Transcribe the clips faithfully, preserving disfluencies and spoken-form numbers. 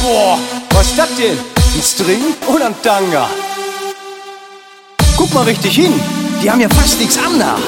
Boah, was ist das denn? Ein String oder ein Tanga? Guck mal richtig hin, die haben ja fast nichts an da.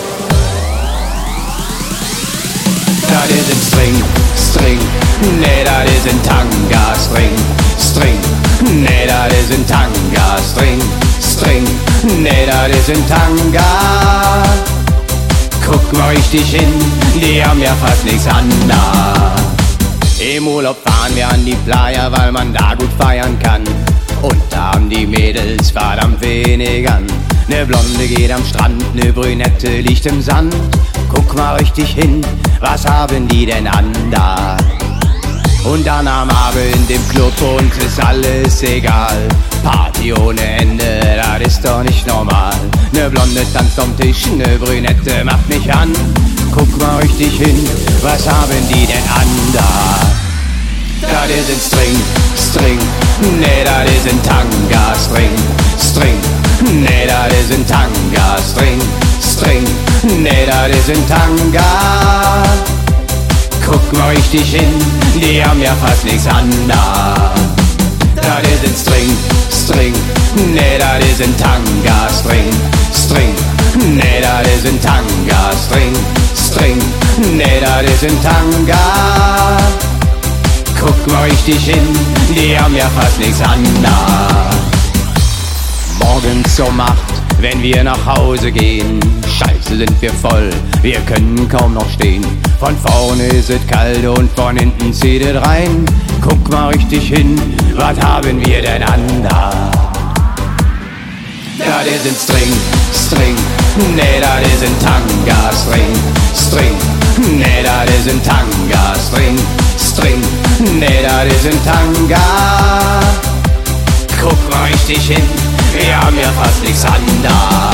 Das ist ein String, String, nee, das ist ein Tanga, String, String, nee, das ist ein Tanga, String, String, nee, das ist ein Tanga. Guck mal richtig hin, die haben ja fast nichts an da. Im Urlaub fahren wir an die Playa, weil man da gut feiern kann. Und da haben die Mädels verdammt wenig an. Ne Blonde geht am Strand, ne Brünette liegt im Sand. Guck mal richtig hin, was haben die denn an da? Und dann am Abend im Club, uns ist alles egal. Party ohne Ende, das ist doch nicht normal. Ne Blonde tanzt am Tisch, ne Brünette macht mich an. Guck mal richtig hin, was haben die denn an da? Das ist ein String, String, nee, das ist ein Tanga, String, String, nee, das ist ein Tanga, String, String, nee, das ist ein Tanga. Guck mal richtig hin, die haben ja fast nichts an da. Das ist ein String, String, nee, das ist ein Tanga, String, String, nee, das ist ein Tanga, String, String, nee, das ist ein Tanga. Guck mal richtig hin, die haben ja fast nichts an da. Morgens um acht, wenn wir nach Hause gehen, scheiße sind wir voll, wir können kaum noch stehen. Von vorne ist es kalt und von hinten zieht es rein. Guck mal richtig hin, was haben wir denn an da? Das ist ein String, String, nee, das ist ein Tanga, String, String, nee, das ist ein Tanga, String, String, nee, das ist ein Tanga. Guck mal richtig hin, wir haben ja fast nichts an da.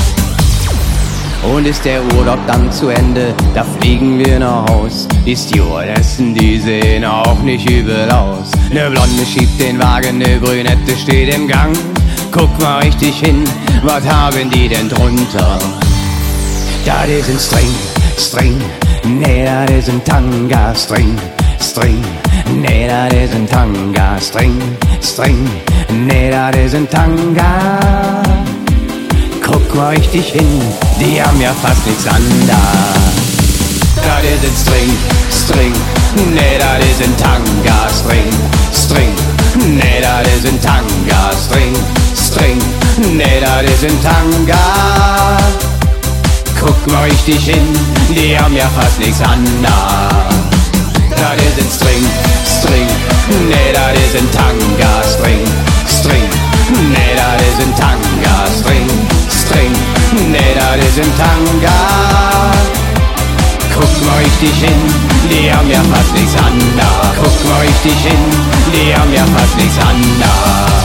Und ist der Urlaub dann zu Ende, da fliegen wir nach Haus. Die Stewardessen, die sehen auch nicht übel aus. Ne Blonde schiebt den Wagen, ne Brünette steht im Gang. Guck mal richtig hin, was haben die denn drunter? Das ist ein String, String, nee, das ist ein Tanga, String, String, nee, das ist ein Tanga, String, String, nee, das ist ein Tanga. Guck mal richtig hin, die haben ja fast nichts an da. Das ist ein String, String, nee, das ist ein Tanga, String, String, nee, das ist ein Tanga, String, String, nee, das ist ein Tanga. Guck mal richtig hin, die haben ja fast nichts an da. Das ist ein String, String, nee, das ist ein Tanga, String, String, nee, das ist ein Tanga, String, String, nee, das ist ein Tanga. Guck mal richtig hin, die haben ja fast nichts an da. Guck mal richtig hin, die haben ja fast nichts an da.